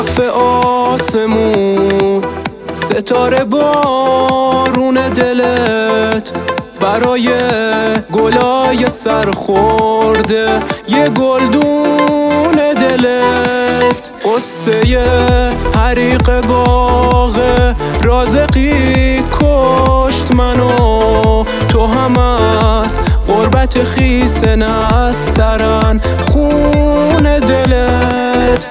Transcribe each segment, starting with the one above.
سقف آسمون، ستاره بارون دلت، برای گلای سرخورده یه گلدون دلت. قصه حریق باغ رازقی کشت منو، تو هم از غربت خیس نسترن خون دلت.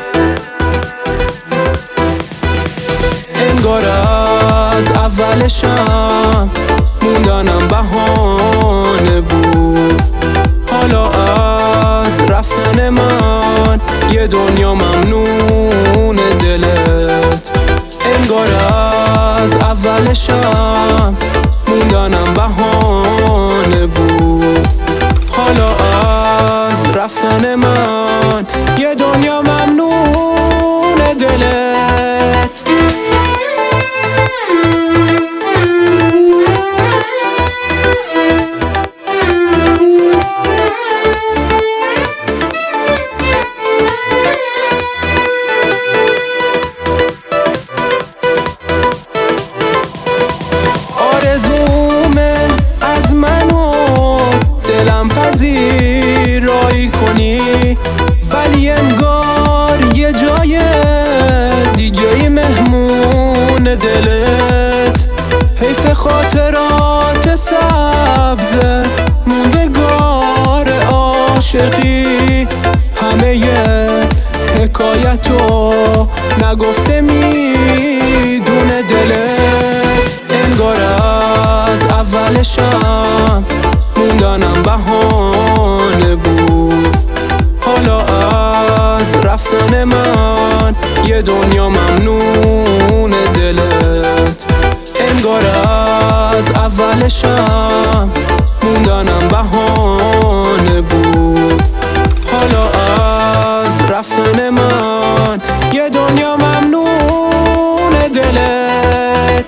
انگار از اولشم موندنم بهانه بود، حالا از رفتن من یه دنیا ممنون دلت. انگار از اولشم موندنم بهانه بود، حالا از رفتن من یه دنیا ممنون دلت. آرزومه از منو دلم پذیرایی کنی، ولی انگار یه جای دیگه مهمون دلت. حیف خاطرات سبز موندگار عاشقی، همه حکایتو نگفته میدونه دلت. انگار از اولشم موندنم بهانه بود، حالا از رفتن من یه دنیا ممنون دلت. انگار از اولشم موندنم بهانه بود، حالا از رفتن من یه دنیا ممنون دلت.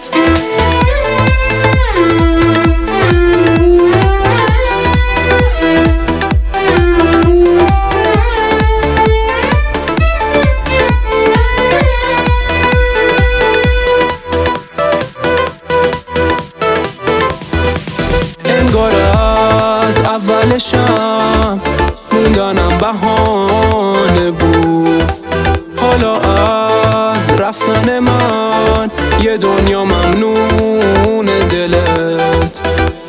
انگار از اولشم موندنم بهانه بود، حالا از رفتن من یه دنیا ممنون دلت.